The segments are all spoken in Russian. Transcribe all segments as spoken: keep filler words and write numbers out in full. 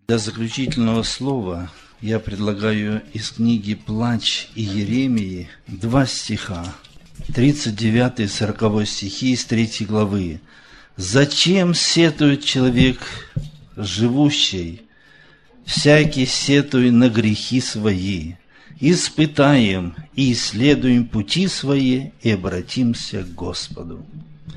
Для заключительного слова я предлагаю из книги «Плач Иеремии» два стиха, тридцать девятый и сороковой стихи из третьей главы. «Зачем сетует человек живущий? Всякий сетует на грехи свои. Испытаем и исследуем пути свои и обратимся к Господу».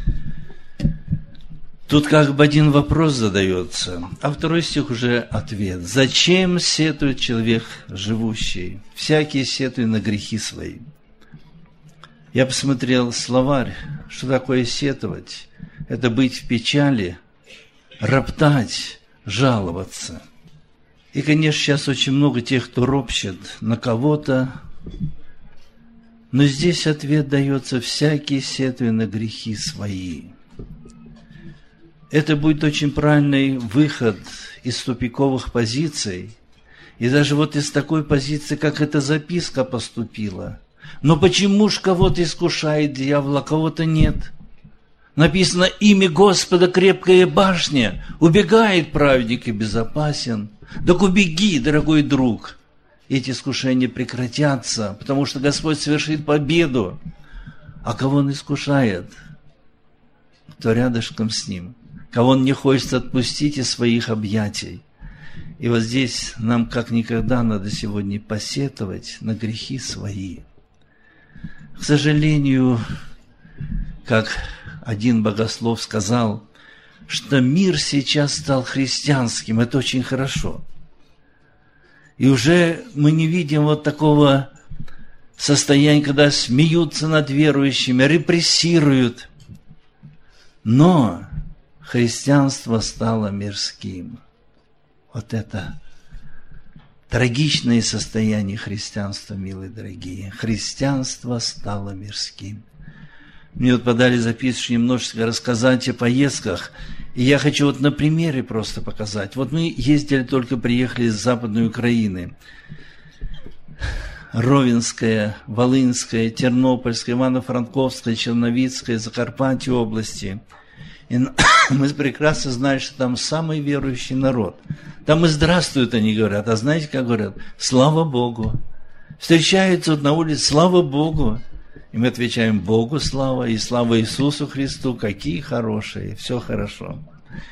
Тут как бы один вопрос задается, а второй стих уже ответ. Зачем сетует человек живущий? Всякий сетует на грехи свои. Я посмотрел словарь, что такое сетовать. Это быть в печали, роптать, жаловаться. И, конечно, сейчас очень много тех, кто ропщет на кого-то. Но здесь ответ дается: всякий сетует на грехи свои. Это будет очень правильный выход из тупиковых позиций. И даже вот из такой позиции, как эта записка поступила. Но почему ж кого-то искушает дьявол, а кого-то нет? Написано: имя Господа крепкая башня, убегает праведник и безопасен. Так убеги, дорогой друг. Эти искушения прекратятся, потому что Господь совершит победу. А кого Он искушает? Кто рядышком с Ним. Кого Он не хочет отпустить из своих объятий. И вот здесь нам как никогда надо сегодня посетовать на грехи свои. К сожалению, как один богослов сказал, что мир сейчас стал христианским. Это очень хорошо. И уже мы не видим вот такого состояния, когда смеются над верующими, репрессируют. Но христианство стало мирским. Вот это трагичное состояние христианства, милые дорогие. Христианство стало мирским. Мне вот подали записку немножечко рассказать о поездках. И я хочу вот на примере просто показать. Вот мы ездили, только приехали из Западной Украины. Ровенская, Волынская, Тернопольская, Ивано-Франковская, Черновицкая, Закарпатье области. И мы прекрасно знаем, что там самый верующий народ. Там и здравствуют они говорят. А знаете, как говорят? Слава Богу. Встречаются вот на улице: слава Богу. И мы отвечаем: Богу слава и слава Иисусу Христу. Какие хорошие, все хорошо.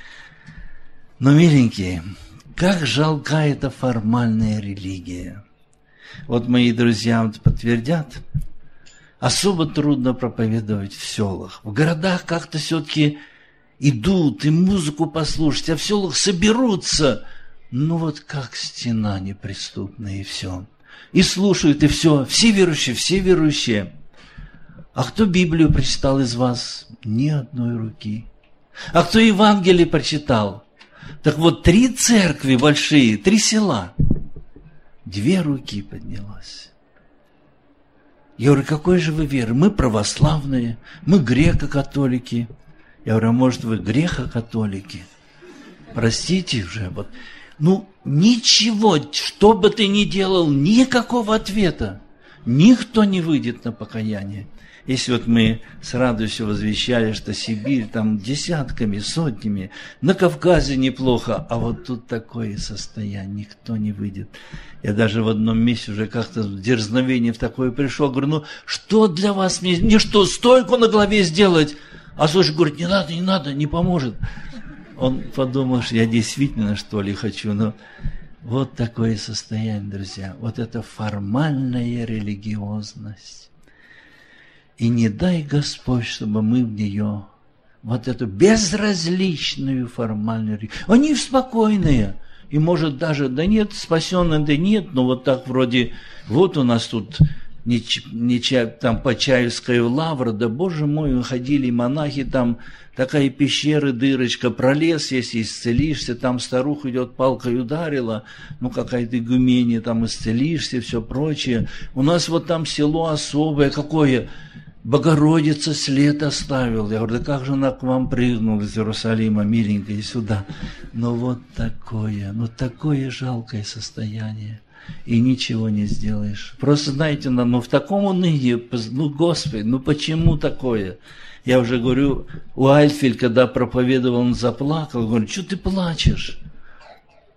Но, миленькие, как жалка эта формальная религия. Вот мои друзья подтвердят, особо трудно проповедовать в селах. В городах как-то все-таки идут и музыку послушать, а в селах соберутся. Ну вот как стена неприступная, и все. И слушают, и все. Все верующие, все верующие. А кто Библию прочитал из вас? Ни одной руки. А кто Евангелие прочитал? Так вот, три церкви большие, три села. Две руки поднялось. Я говорю: какой же вы веры? Мы православные, мы греко-католики. Я говорю: а может, вы греко-католики? Простите уже. Вот. Ну, ничего, что бы ты ни делал, никакого ответа. Никто не выйдет на покаяние. Если вот мы с радостью возвещали, что Сибирь там десятками, сотнями, на Кавказе неплохо, а вот тут такое состояние, никто не выйдет. Я даже в одном месте уже как-то в дерзновение в такое пришел, говорю: ну что для вас, мне, мне что, стойку на голове сделать? А слушай, говорит: не надо, не надо, не поможет. Он подумал, что я действительно что ли хочу, но вот такое состояние, друзья, вот это формальная религиозность. И не дай Господь, чтобы мы в нее, вот эту безразличную формальную религию. Они спокойные. И может даже, да нет, спасенные, да нет, но вот так вроде, вот у нас тут не, не, там Почаевская лавра, да боже мой, ходили монахи, там такая пещера, дырочка, пролез, если исцелишься, там старуха идет, палкой ударила, ну какая-то игумения, там исцелишься, все прочее. У нас вот там село особое, какое... Богородица след оставил. Я говорю: да как же она к вам прыгнула из Иерусалима, миленькая, сюда? Но вот такое, ну такое жалкое состояние. И ничего не сделаешь. Просто, знаете, ну в таком унынии, ну Господи, ну почему такое? Я уже говорю, у Альфель, когда проповедовал, он заплакал. Говорю: что ты плачешь?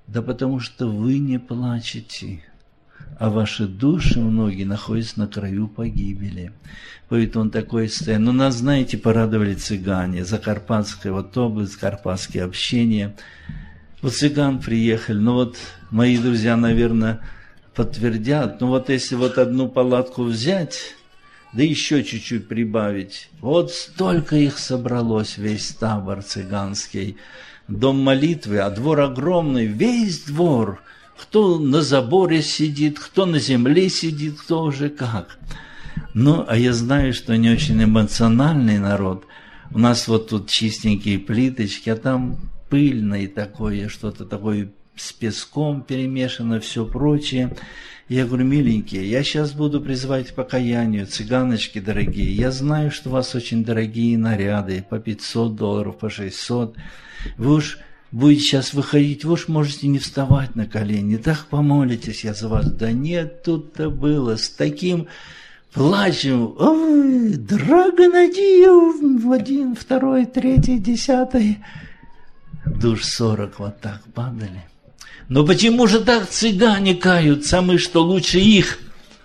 Да потому что вы не плачете, а ваши души многие находятся на краю погибели. Поэтому он такой стоит. Но нас, знаете, порадовали цыгане. Закарпатская вот область, карпатские общения. Вот цыган приехали. Ну вот мои друзья, наверное, подтвердят. Ну вот если вот одну палатку взять, да еще чуть-чуть прибавить. Вот столько их собралось, весь табор цыганский. Дом молитвы, а двор огромный, весь двор. Кто на заборе сидит, кто на земле сидит, кто уже как. Ну, а я знаю, что не очень эмоциональный народ. У нас вот тут чистенькие плиточки, а там пыльное такое, что-то такое с песком перемешано, все прочее. Я говорю, миленькие, я сейчас буду призывать к покаянию, цыганочки дорогие. Я знаю, что у вас очень дорогие наряды, по пятьсот долларов, по шестьсот. Вы уж будете сейчас выходить, вы уж можете не вставать на колени, так помолитесь я за вас. Да нет, тут-то было с таким плачем. Ой, дорого надел в один, второй, третий, десятый. Душ сорок вот так падали. Но почему же так цыгане каются, мы что лучше их?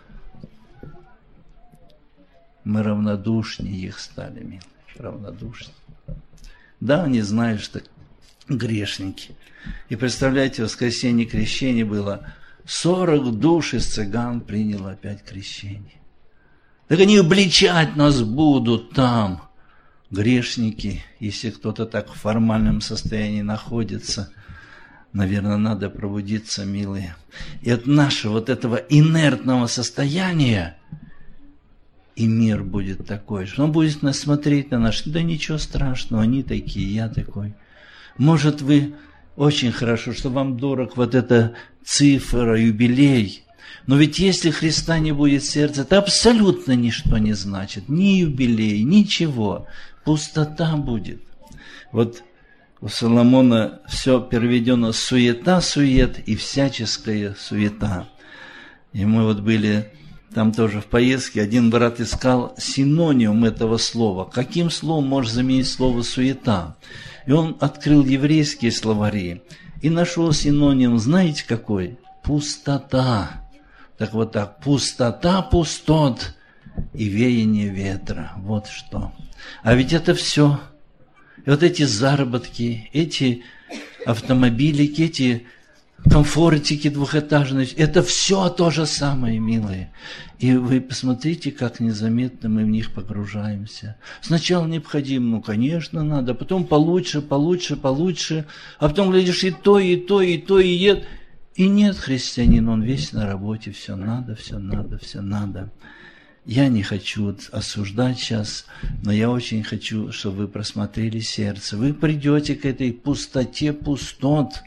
Мы равнодушнее их стали, милые, равнодушнее. Да, они знают, что грешники. И представляете, в воскресенье крещение было, сорок душ из цыган приняло опять крещение. Так они обличать нас будут там, грешники, если кто-то так в формальном состоянии находится. Наверное, надо пробудиться, милые. И от нашего вот этого инертного состояния и мир будет такой, что он будет нас смотреть на наш, да ничего страшного, они такие, я такой. Может, вы очень хорошо, что вам дорог вот эта цифра, юбилей, но ведь если Христа не будет в сердце, это абсолютно ничто не значит, ни юбилей, ничего, пустота будет. Вот у Соломона все переведено суета-сует и всяческая суета. И мы вот были там тоже в поездке, один брат искал синоним этого слова. Каким словом может заменить слово суета? И он открыл еврейские словари и нашел синоним, знаете какой? Пустота. Так вот так, пустота пустот и веяние ветра. Вот что. А ведь это все. И вот эти заработки, эти автомобилики, эти комфортики двухэтажные, это все то же самое, милые. И вы посмотрите, как незаметно мы в них погружаемся. Сначала необходимо, ну, конечно, надо, потом получше, получше, получше, а потом, глядишь, и то, и то, и то, и ед. И нет, христианин, он весь на работе, все надо, все надо, все надо. Я не хочу осуждать сейчас, но я очень хочу, чтобы вы просмотрели сердце. Вы придете к этой пустоте пустот.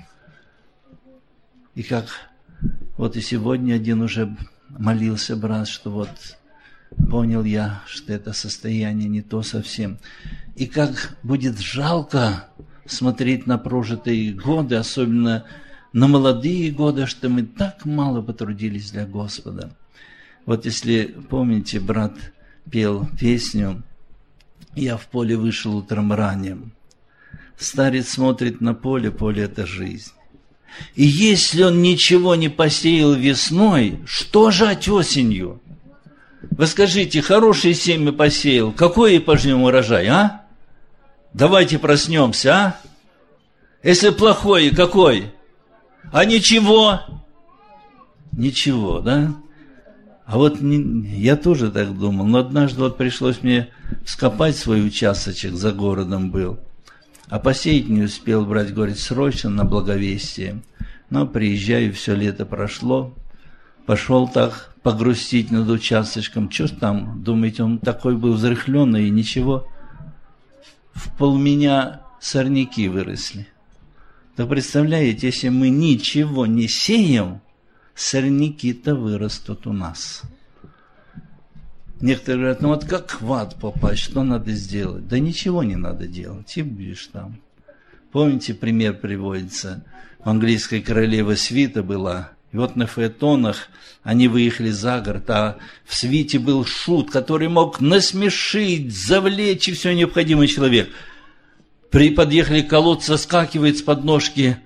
И как вот и сегодня один уже молился брат, что вот понял я, что это состояние не то совсем. И как будет жалко смотреть на прожитые годы, особенно на молодые годы, что мы так мало потрудились для Господа. Вот если помните, брат пел песню «Я в поле вышел утром ранним». Старец смотрит на поле, поле – это жизнь. И если он ничего не посеял весной, что жать осенью? Вы скажите, хорошее семя посеял, какой и пожнем урожай, а? Давайте проснемся, а? Если плохое, какой? А ничего? Ничего, да? А вот не, я тоже так думал, но однажды вот пришлось мне вскопать свой участочек, за городом был. А посеять не успел, брать, говорит, срочно на благовестие. Но приезжаю, все лето прошло, пошел так погрустить над участочком. Что ж там, думаете, он такой был взрыхленный и ничего? В полменя сорняки выросли. Так представляете, если мы ничего не сеем, сорняки-то вырастут у нас. Некоторые говорят, ну вот как в ад попасть, что надо сделать? Да ничего не надо делать, и будешь там. Помните, пример приводится, в английской королеве свита была, и вот на фаэтонах они выехали за город, а в свите был шут, который мог насмешить, завлечь и все необходимое человек. При подъехали к колодцу, соскакивает с подножки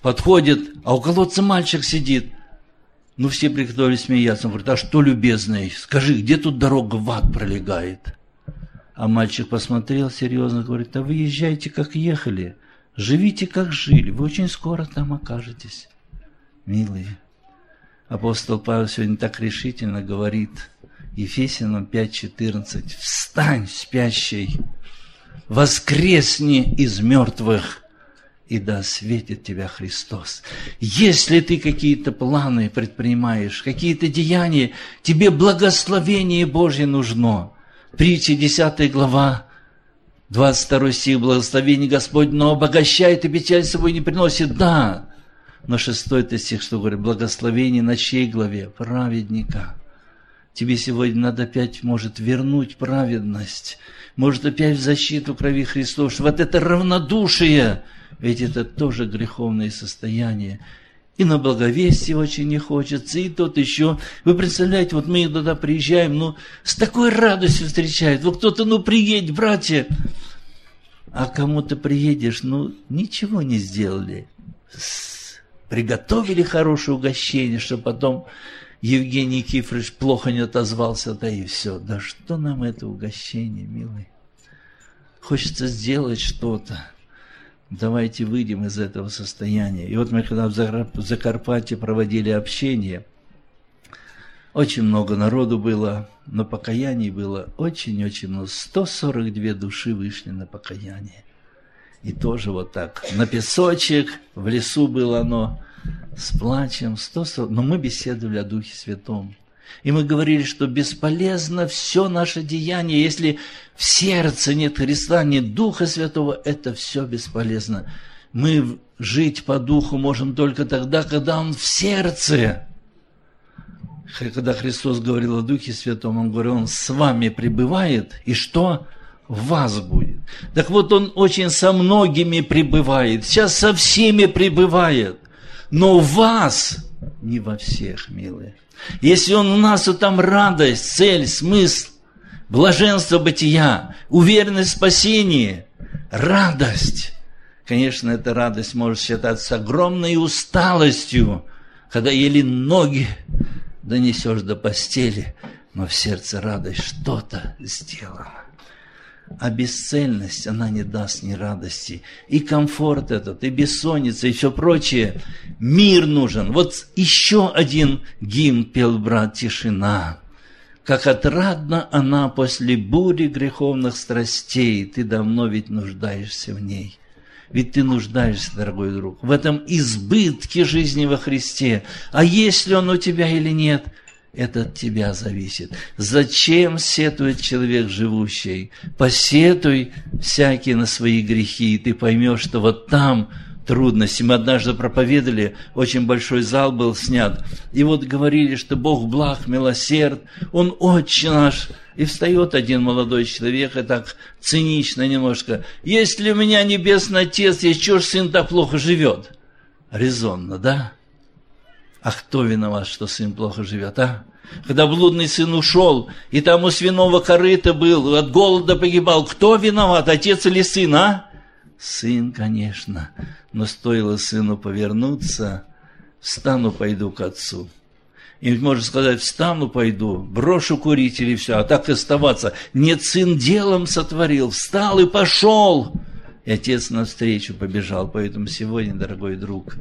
подходит, а у колодца мальчик сидит. Ну, все приготовились смеяться. Он говорит: а что, любезный, скажи, где тут дорога в ад пролегает? А мальчик посмотрел серьезно, говорит: а вы езжайте, как ехали, живите, как жили, вы очень скоро там окажетесь. Милые, апостол Павел сегодня так решительно говорит, Ефесянам пять четырнадцать: встань, спящий, воскресни из мертвых, и да осветит тебя Христос. Если ты какие-то планы предпринимаешь, какие-то деяния, тебе благословение Божье нужно. Притча десятая глава, двадцать второй стих: благословение Господне, но обогащает и печаль с собой не приносит. Да, но шестой стих, что говорит: благословение на чьей главе? Праведника. Тебе сегодня надо опять, может, вернуть праведность, может, опять в защиту крови Христова, что вот это равнодушие, ведь это тоже греховное состояние. И на благовестие очень не хочется, и тот еще. Вы представляете, вот мы туда приезжаем, ну, с такой радостью встречают. Вот кто-то, ну, приедь, братья. А кому-то приедешь, ну, ничего не сделали. Приготовили хорошее угощение, чтобы потом Евгений Никифорович плохо не отозвался, да и все. Да что нам это угощение, милый? Хочется сделать что-то. Давайте выйдем из этого состояния. И вот мы, когда в Закарпатье проводили общение, очень много народу было, но покаяний было очень-очень много. сто сорок две души вышли на покаяние. И тоже вот так, на песочек, в лесу было оно, с плачем, сто сорок, но мы беседовали о Духе Святом. И мы говорили, что бесполезно все наше деяние, если в сердце нет Христа, нет Духа Святого, это все бесполезно. Мы жить по Духу можем только тогда, когда Он в сердце. Когда Христос говорил о Духе Святом, Он говорил: Он с вами пребывает, и что? В вас будет. Так вот, Он очень со многими пребывает, сейчас со всеми пребывает, но в вас не во всех, милые. Если Он у нас, то там радость, цель, смысл, блаженство бытия, уверенность в спасении, радость. Конечно, эта радость может считаться огромной усталостью, когда еле ноги донесешь до постели, но в сердце радость, что-то сделано. А бесцельность, она не даст ни радости. И комфорт этот, и бессонница, и все прочее. Мир нужен. Вот еще один гимн пел брат: «Тишина». Как отрадна она после бури греховных страстей. Ты давно ведь нуждаешься в ней. Ведь ты нуждаешься, дорогой друг, в этом избытке жизни во Христе. А есть ли он у тебя или нет, это от тебя зависит. Зачем сетует человек живущий? Посетуй всякие на свои грехи, и ты поймешь, что вот там трудности. Мы однажды проповедовали, очень большой зал был снят, и вот говорили, что Бог благ, милосерд, Он Отче наш. И встает один молодой человек и так цинично немножко: если у меня Небесный Отец, есть, чего ж сын так плохо живет? Резонно, да? А кто виноват, что сын плохо живет, а? Когда блудный сын ушел, и там у свиного корыта был, от голода погибал, кто виноват, отец или сын, а? Сын, конечно, но стоило сыну повернуться: встану, пойду к отцу. И может сказать: встану, пойду, брошу курить или все, а так и оставаться. Нет, сын делом сотворил, встал и пошел. И отец навстречу побежал. Поэтому сегодня, дорогой друг,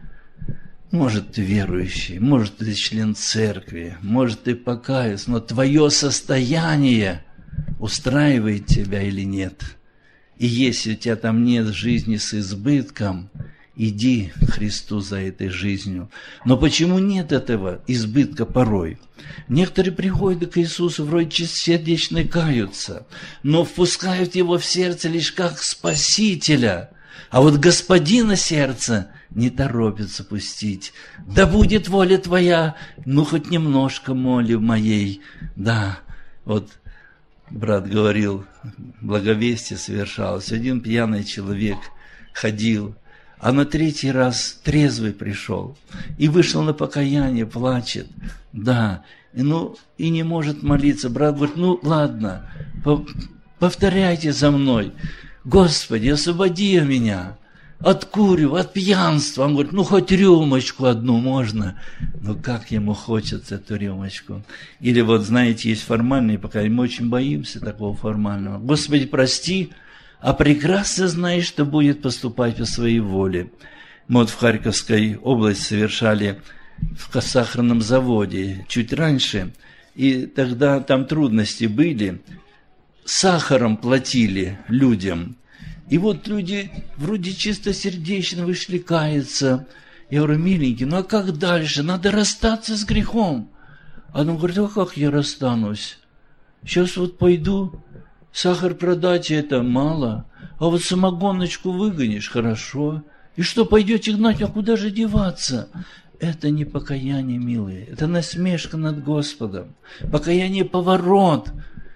может, ты верующий, может, ты член церкви, может, ты покаялся, но твое состояние устраивает тебя или нет. И если у тебя там нет жизни с избытком, иди к Христу за этой жизнью. Но почему нет этого избытка порой? Некоторые приходят к Иисусу, вроде чистосердечно каются, но впускают Его в сердце лишь как Спасителя. А вот Господина сердца не торопится пустить. Да будет воля Твоя, ну хоть немножко моли моей. Да, вот брат говорил, благовестие совершалось. Один пьяный человек ходил, а на третий раз трезвый пришел. И вышел на покаяние, плачет. Да, и, ну, и не может молиться. Брат говорит: ну ладно, повторяйте за мной. Господи, освободи меня. от курю, от пьянства. Он говорит, ну хоть рюмочку одну можно. Но как ему хочется эту рюмочку. Или вот, знаете, есть формальные, пока мы очень боимся такого формального. Господи, прости, а прекрасно знаешь, что будет поступать по своей воле. Мы вот в Харьковской области совершали в сахарном заводе чуть раньше, и тогда там трудности были. Сахаром платили людям. И вот люди вроде чистосердечно вышли каяться. Я говорю, миленький, ну а как дальше? Надо расстаться с грехом. А он говорит, а как я расстанусь? Сейчас вот пойду, сахар продать это мало, а вот самогоночку выгонишь, хорошо. И что, пойдете гнать, а куда же деваться? Это не покаяние, милые, это насмешка над Господом. Покаяние – поворот,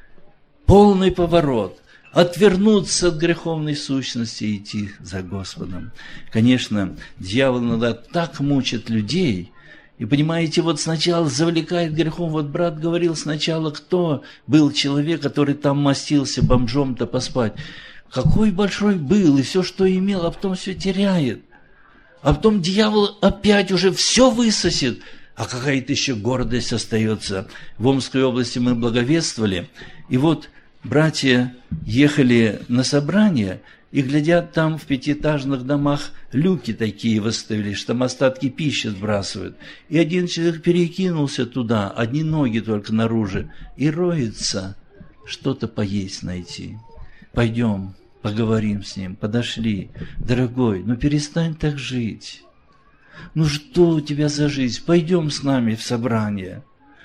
полный поворот. Отвернуться от греховной сущности и идти за Господом. Конечно, дьявол иногда так мучит людей. И понимаете, вот сначала завлекает грехом. Вот брат говорил сначала, кто был человек, который там мастился бомжом-то поспать. Какой большой был, и все, что имел, а потом все теряет. А потом дьявол опять уже все высосет. А какая-то еще гордость остается. В Омской области мы благовествовали. И вот братья ехали на собрание и глядят, там в пятиэтажных домах люки такие выставили, что там остатки пищи сбрасывают. И один человек перекинулся туда, одни ноги только наружу, и роется, что-то поесть найти. Пойдем, поговорим с ним. Подошли. Дорогой, ну перестань так жить. Ну что у тебя за жизнь? Пойдем с нами в собрание.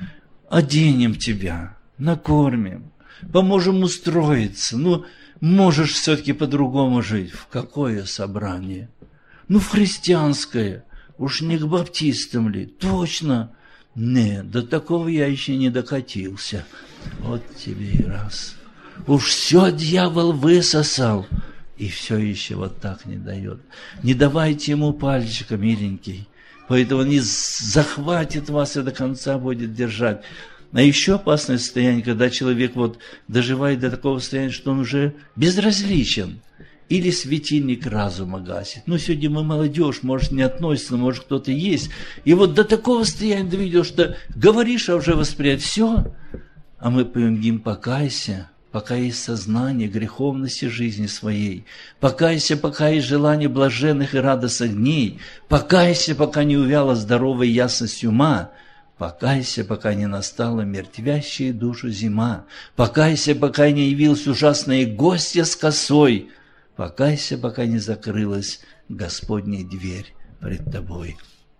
Оденем тебя, накормим. Поможем устроиться. Ну, можешь все-таки по-другому жить. В какое собрание? Ну, в христианское. Уж не к баптистам ли? Точно. Нет, до такого я еще не докатился. Вот тебе и раз. Уж все дьявол высосал. И все еще вот так не дает. Не давайте ему пальчика, миленький. Поэтому он не захватит вас и до конца будет держать. А еще опасное состояние, когда человек вот доживает до такого состояния, что он уже безразличен. Или светильник разума гасит. Ну, сегодня мы молодежь, может, не относится, может, кто-то есть. И вот до такого состояния доведешь, что говоришь, а уже восприять все. А мы поем гимн «Покайся», пока есть сознание греховности жизни своей. Покайся, пока есть желание блаженных и радостных дней. Покайся, пока не увяла здоровая ясность ума. Покайся, пока не настала мертвящая душу зима. Покайся, пока не явилась ужасная гостья с косой. Покайся, пока не закрылась Господня дверь пред тобой.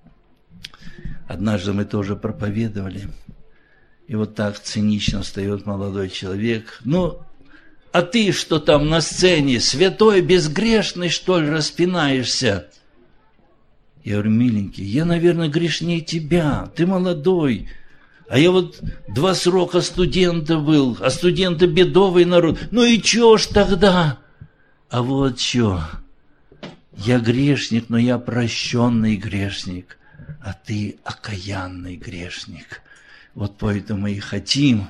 Однажды мы тоже проповедовали. И вот так цинично встает молодой человек. Ну, а ты что там на сцене, святой, безгрешный, что ли, распинаешься? Я говорю, миленький, я, наверное, грешнее тебя, ты молодой. А я вот два срока студента был, а студенты бедовый народ. Ну и чё ж тогда? А вот чё, я грешник, но я прощенный грешник, а ты окаянный грешник. Вот поэтому мы и хотим,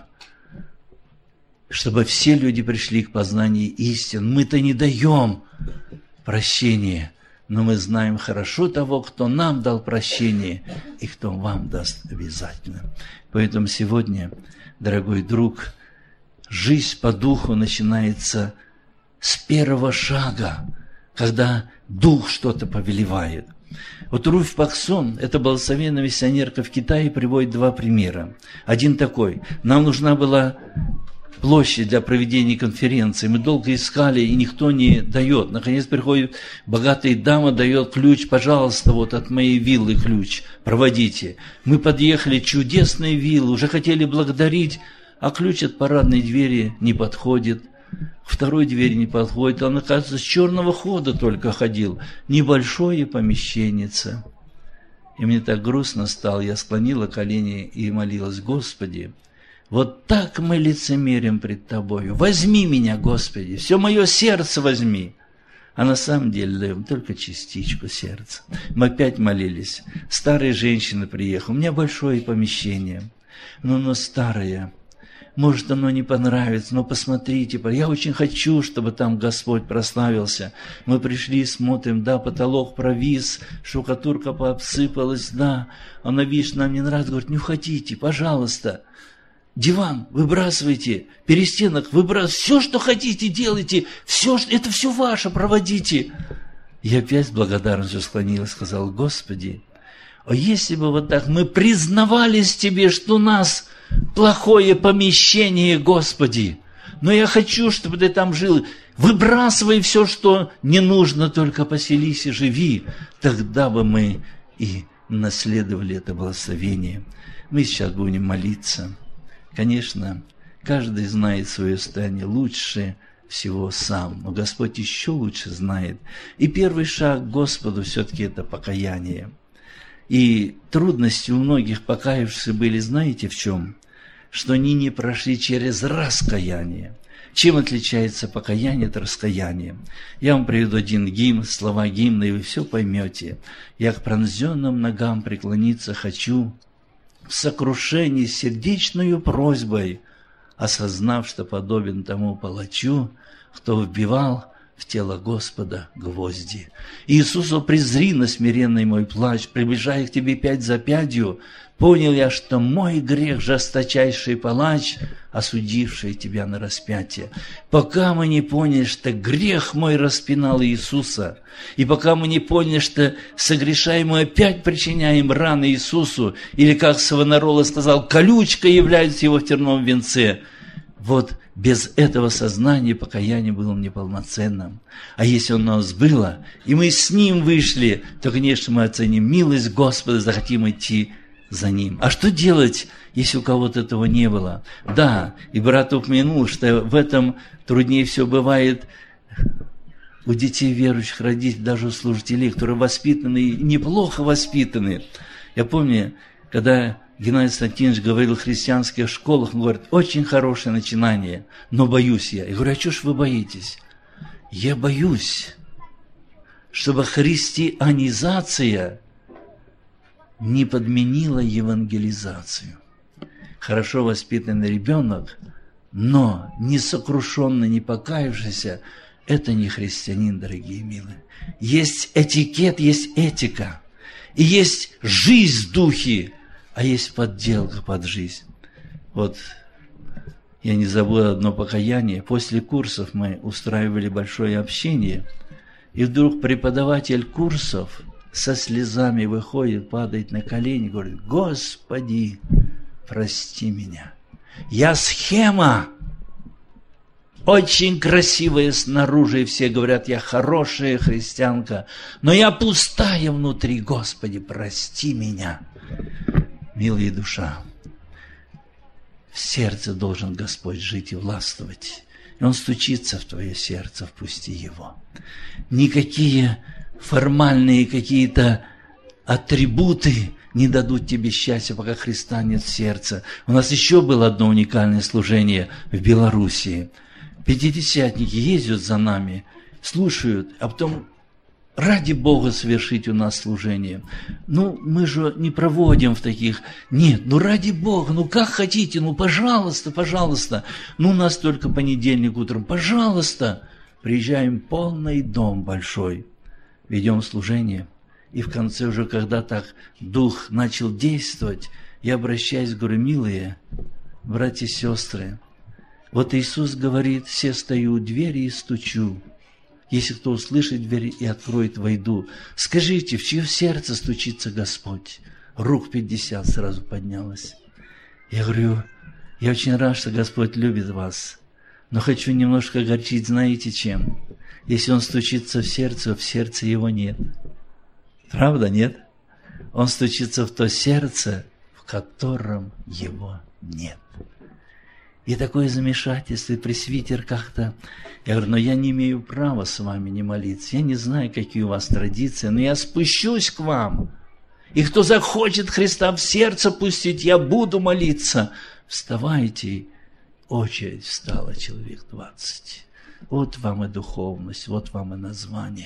чтобы все люди пришли к познанию истин. Мы-то не даем прощения, но мы знаем хорошо того, кто нам дал прощение и кто вам даст обязательно. Поэтому сегодня, дорогой друг, жизнь по духу начинается с первого шага, когда дух что-то повелевает. Вот Руфь Паксон, это благословенная миссионерка в Китае, приводит два примера. Один такой. Нам нужна была площадь для проведения конференции. Мы долго искали, и никто не дает. Наконец приходит богатая дама, дает ключ. Пожалуйста, вот от моей виллы ключ, проводите. Мы подъехали, чудесные виллы, уже хотели благодарить, а ключ от парадной двери не подходит. Второй двери не подходит, он, оказывается, с черного хода только ходил. Небольшое помещенница. И мне так грустно стало, я склонила колени и молилась, Господи, вот так мы лицемерим пред Тобою. Возьми меня, Господи, все мое сердце возьми. А на самом деле даем только частичку сердца. Мы опять молились. Старая женщина приехала, у меня большое помещение, но оно старое. может, оно не понравится, но посмотрите, я очень хочу, чтобы там Господь прославился. Мы пришли, смотрим, да, потолок провис, штукатурка пообсыпалась, да, она, видишь, нам не нравится, говорит, не уходите, пожалуйста. Диван выбрасывайте, перестенок выбрасывайте, все, что хотите, делайте, все, это все ваше, проводите. Я опять с благодарностью склонилась, сказал, Господи, а если бы вот так мы признавались Тебе, что у нас плохое помещение, Господи, но я хочу, чтобы Ты там жил, выбрасывай все, что не нужно, только поселись и живи, тогда бы мы и наследовали это благословение. Мы сейчас будем молиться. Конечно, каждый знает свое состояние лучше всего сам, но Господь еще лучше знает. И первый шаг к Господу все-таки это покаяние. И трудности у многих покаявшихся были, знаете, в чем? Что они не прошли через раскаяние. Чем отличается покаяние от раскаяния? Я вам приведу один гимн, слова гимна, и вы все поймете. «Я к пронзенным ногам преклониться хочу, в сокрушении сердечную просьбой, осознав, что подобен тому палачу, кто вбивал в тело Господа гвозди. Иисусу, презри на смиренный мой плач, приближая к Тебе пять за пятью, понял я, что мой грех жесточайший палач, осудивший Тебя на распятие. Пока мы не поняли, что грех мой распинал Иисуса, и пока мы не поняли, что согрешаем мы опять причиняем раны Иисусу, или, как Савонарола сказал, колючка является Его в терновом венце, вот без этого сознания покаяние было неполноценным. А если оно у нас было, и мы с Ним вышли, то, конечно, мы оценим милость Господа, захотим идти за Ним. А что делать, если у кого-то этого не было? Да, и брат упомянул, что в этом труднее все бывает у детей верующих, родителей, даже у служителей, которые воспитаны, неплохо воспитаны. Я помню, когда Геннадий Константинович говорил в христианских школах, он говорит, очень хорошее начинание, но боюсь я. Я говорю, а что ж вы боитесь? Я боюсь, чтобы христианизация не подменила евангелизацию. Хорошо воспитанный ребенок, но не сокрушенный, не покаявшийся, это не христианин, дорогие милые. Есть этикет, есть этика, и есть жизнь в духе, а есть подделка под жизнь. Вот я не забыл одно покаяние. После курсов мы устраивали большое общение, и вдруг преподаватель курсов со слезами выходит, падает на колени, говорит, Господи, прости меня. Я схема, очень красивая снаружи, и все говорят, я хорошая христианка, но я пустая внутри, Господи, прости меня. Милая душа, в сердце должен Господь жить и властвовать. И Он стучится в твое сердце, впусти Его. Никакие формальные какие-то атрибуты не дадут тебе счастья, пока Христа нет в сердце. У нас еще было одно уникальное служение в Белоруссии. Пятидесятники ездят за нами, слушают, а потом ради Бога совершить у нас служение. Ну, мы же не проводим в таких. Нет, ну ради Бога, ну как хотите, ну пожалуйста, пожалуйста. Ну у нас только понедельник утром, пожалуйста. Приезжаем, полный дом большой, ведем служение. И в конце уже, когда так Дух начал действовать, я обращаюсь, говорю, милые братья и сестры, вот Иисус говорит, все стою у двери и стучу. Если кто услышит дверь и откроет, войду. Скажите, в чье сердце стучится Господь? Рук пятьдесят сразу поднялось. Я говорю, я очень рад, что Господь любит вас, но хочу немножко огорчить, знаете чем? Если Он стучится в сердце, в сердце Его нет. Правда, нет? Он стучится в то сердце, в котором Его нет. И такое замешательство, и пресвитер как-то... Я говорю, но я не имею права с вами не молиться. Я не знаю, какие у вас традиции, но я спущусь к вам. И кто захочет Христа в сердце пустить, я буду молиться. Вставайте. Очередь встала, человек двадцать. Вот вам и духовность, вот вам и название.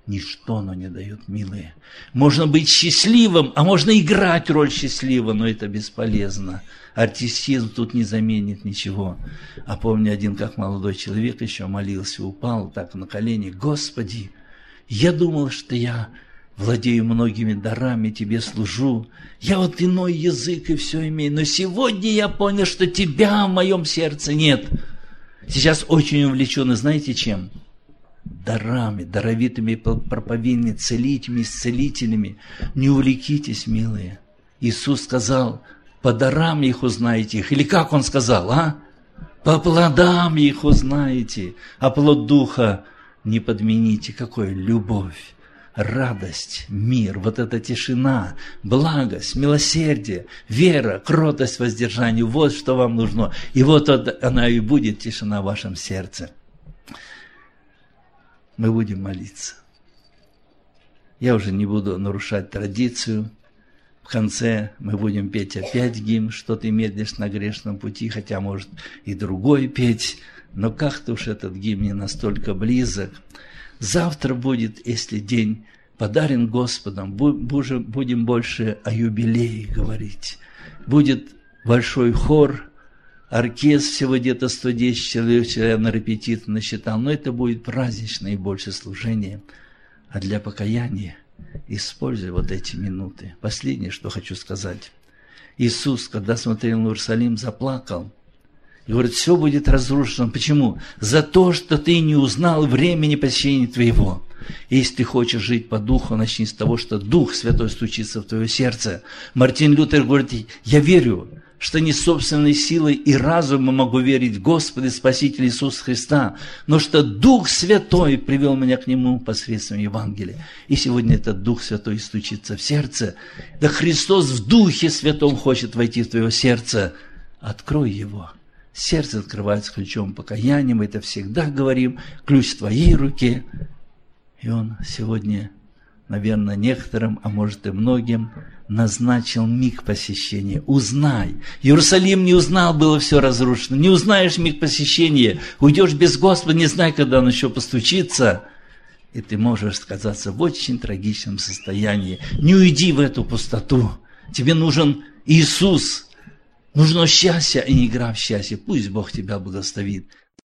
Ничто оно не дает, милые. Можно быть счастливым, а можно играть роль счастливого, но это бесполезно. Артистизм тут не заменит ничего. А помню, один как молодой человек еще молился, упал так на колени. Господи, я думал, что я владею многими дарами, Тебе служу. Я вот иной язык и все имею, но сегодня я понял, что Тебя в моем сердце нет. Сейчас очень увлечены, знаете чем? Дарами, даровитыми проповедниками, целителями, исцелителями. Не увлекитесь, милые. Иисус сказал, по дарам их узнаете их. Или как Он сказал, а? По плодам их узнаете. А плод Духа не подмените. Какой? Любовь, радость, мир, вот эта тишина, благость, милосердие, вера, кротость, воздержание. Вот что вам нужно. И вот она и будет, тишина в вашем сердце. Мы будем молиться. Я уже не буду нарушать традицию. В конце мы будем петь опять гимн «Что ты медлишь на грешном пути», хотя, может, и другой петь, но как-то уж этот гимн не настолько близок. Завтра будет, если день подарен Господом, будем больше о юбилее говорить. Будет большой хор, оркестр, всего где-то сто десять человек, я на репетит насчитал, но это будет праздничное и больше служение. А для покаяния используй вот эти минуты. Последнее, что хочу сказать. Иисус, когда смотрел на Иерусалим, заплакал. И говорит, все будет разрушено. Почему? За то, что ты не узнал времени посещения твоего. И если ты хочешь жить по духу, начни с того, что Дух Святой стучится в твое сердце. Мартин Лютер говорит, я верю, что не собственной силой и разумом могу верить в Господа и Спасителя Иисуса Христа, но что Дух Святой привел меня к Нему посредством Евангелия. И сегодня этот Дух Святой стучится в сердце. Да Христос в Духе Святом хочет войти в твое сердце. Открой его. Сердце открывается ключом покаяния, мы это всегда говорим, ключ в твоей руке. И Он сегодня, наверное, некоторым, а может и многим, назначил миг посещения. Узнай. Иерусалим не узнал, было все разрушено. Не узнаешь миг посещения. Уйдешь без Господа, не знай, когда Он еще постучится. И ты можешь оказаться в очень трагичном состоянии. Не уйди в эту пустоту. Тебе нужен Иисус. Нужно счастье, и не игра в счастье. Пусть Бог тебя благословит.